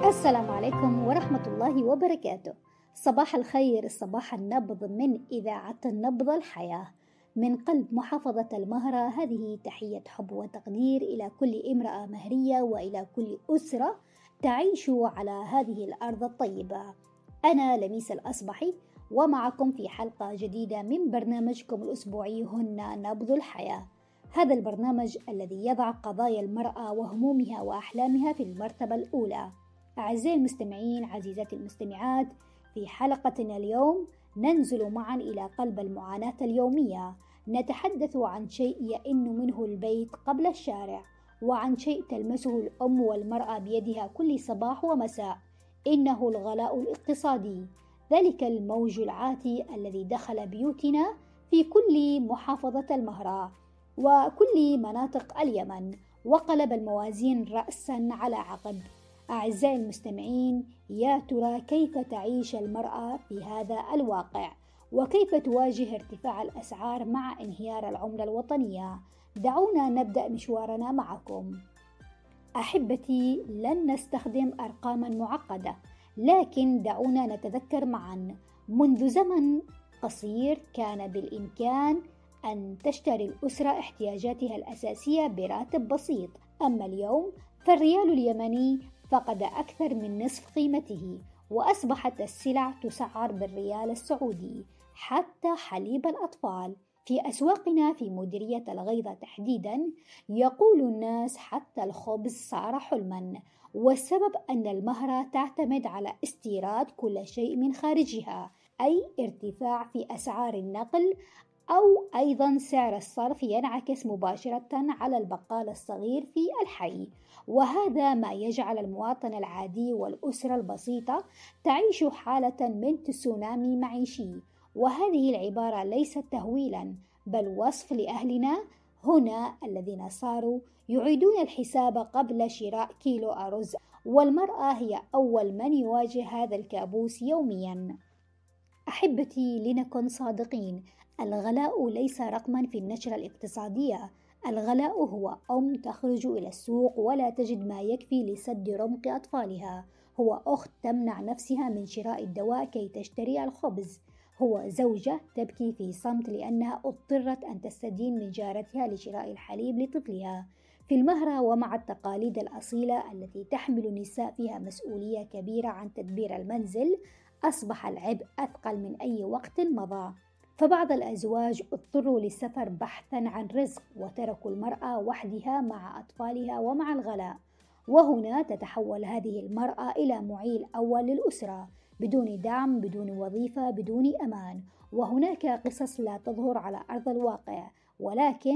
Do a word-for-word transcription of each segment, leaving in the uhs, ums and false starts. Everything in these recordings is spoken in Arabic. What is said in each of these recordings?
السلام عليكم ورحمة الله وبركاته. صباح الخير، صباح النبض من إذاعة النبض الحياة من قلب محافظة المهرة. هذه تحية حب وتقدير إلى كل امرأة مهرية وإلى كل أسرة تعيش على هذه الأرض الطيبة. أنا لميس الأصبحي ومعكم في حلقة جديدة من برنامجكم الأسبوعي هن نبض الحياة. هذا البرنامج الذي يضع قضايا المرأة وهمومها وأحلامها في المرتبة الأولى. أعزائي المستمعين، عزيزاتي المستمعات، في حلقتنا اليوم ننزل معا إلى قلب المعاناة اليومية. نتحدث عن شيء يئن منه البيت قبل الشارع، وعن شيء تلمسه الأم والمرأة بيدها كل صباح ومساء. إنه الغلاء الاقتصادي، ذلك الموج العاتي الذي دخل بيوتنا في كل محافظة المهرة وكل مناطق اليمن، وقلب الموازين رأسا على عقب. أعزائي المستمعين، يا ترى كيف تعيش المرأة في هذا الواقع؟ وكيف تواجه ارتفاع الأسعار مع انهيار العملة الوطنية؟ دعونا نبدأ مشوارنا معكم. أحبتي، لن نستخدم أرقاما معقدة، لكن دعونا نتذكر معا. منذ زمن قصير كان بالإمكان أن تشتري الأسرة احتياجاتها الأساسية براتب بسيط، أما اليوم فالريال اليمني فقد أكثر من نصف قيمته، وأصبحت السلع تسعر بالريال السعودي، حتى حليب الأطفال. في أسواقنا في مديرية الغيضة تحديدا يقول الناس حتى الخبز صار حلما، والسبب أن المهرة تعتمد على استيراد كل شيء من خارجها، أي ارتفاع في أسعار النقل، أو أيضا سعر الصرف ينعكس مباشرة على البقال الصغير في الحي، وهذا ما يجعل المواطن العادي والأسرة البسيطة تعيش حالة من تسونامي معيشي. وهذه العبارة ليست تهويلا، بل وصف لأهلنا هنا الذين صاروا يعيدون الحساب قبل شراء كيلو أرز، والمرأة هي أول من يواجه هذا الكابوس يوميا. أحبتي، لنكن صادقين، الغلاء ليس رقما في النشرة الاقتصادية. الغلاء هو أم تخرج إلى السوق ولا تجد ما يكفي لسد رمق أطفالها، هو أخت تمنع نفسها من شراء الدواء كي تشتري الخبز، هو زوجة تبكي في صمت لأنها اضطرت أن تستدين من جارتها لشراء الحليب لطفلها. في المهرة ومع التقاليد الأصيلة التي تحمل النساء فيها مسؤولية كبيرة عن تدبير المنزل، أصبح العبء أثقل من أي وقت مضى. فبعض الأزواج اضطروا للسفر بحثا عن رزق، وتركوا المرأة وحدها مع أطفالها ومع الغلاء. وهنا تتحول هذه المرأة إلى معيل أول للأسرة، بدون دعم، بدون وظيفة، بدون أمان. وهناك قصص لا تظهر على أرض الواقع، ولكن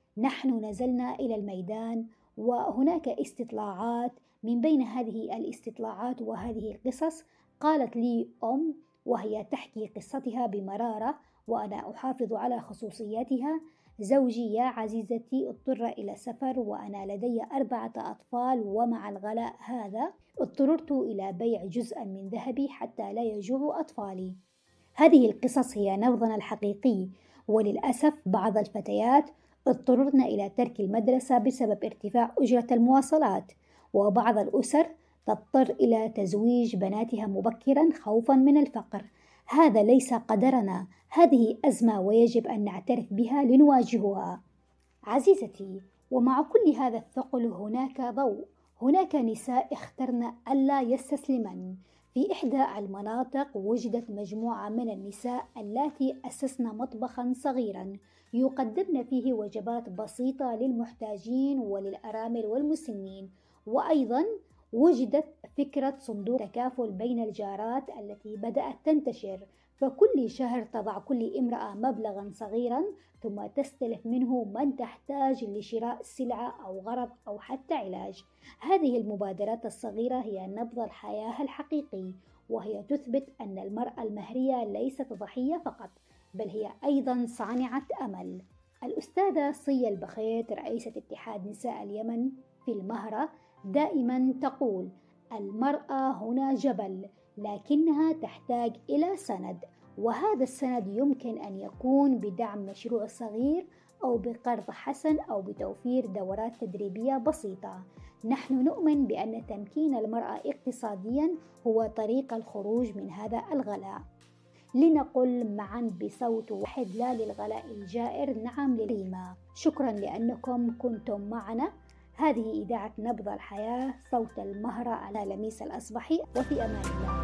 نحن نزلنا إلى الميدان، وهناك استطلاعات. من بين هذه الاستطلاعات وهذه القصص قالت لي أم وهي تحكي قصتها بمرارة، وأنا أحافظ على خصوصياتها: زوجي يا عزيزتي اضطر إلى السفر وأنا لدي أربعة أطفال، ومع الغلاء هذا اضطررت إلى بيع جزءا من ذهبي حتى لا يجوع أطفالي. هذه القصص هي نبضنا الحقيقي. وللأسف بعض الفتيات اضطررن إلى ترك المدرسة بسبب ارتفاع أجرة المواصلات، وبعض الأسر تضطر إلى تزويج بناتها مبكرا خوفا من الفقر. هذا ليس قدرنا، هذه أزمة ويجب أن نعترف بها لنواجهها. عزيزتي، ومع كل هذا الثقل هناك ضوء. هناك نساء اخترن ألا يستسلمن. في إحدى المناطق وجدت مجموعة من النساء اللاتي أسسن مطبخا صغيرا يقدمن فيه وجبات بسيطة للمحتاجين وللأرامل والمسنين. وأيضا وجدت فكرة صندوق تكافل بين الجارات التي بدأت تنتشر، فكل شهر تضع كل امرأة مبلغا صغيرا ثم تستلف منه من تحتاج لشراء سلعة أو غرض أو حتى علاج. هذه المبادرات الصغيرة هي نبض الحياة الحقيقي، وهي تثبت أن المرأة المهرية ليست ضحية فقط، بل هي أيضا صانعة أمل. الأستاذة صية البخيت رئيسة اتحاد نساء اليمن في المهرة دائما تقول: المرأة هنا جبل، لكنها تحتاج إلى سند، وهذا السند يمكن أن يكون بدعم مشروع صغير أو بقرض حسن أو بتوفير دورات تدريبية بسيطة. نحن نؤمن بأن تمكين المرأة اقتصادياً هو طريق الخروج من هذا الغلاء. لنقل معا بصوت واحد لا للغلاء الجائر، نعم للقيمة. شكرا لأنكم كنتم معنا. هذه إذاعة نبض الحياة، صوت المهرة، على لميس الأصبحي، وفي أمان الله.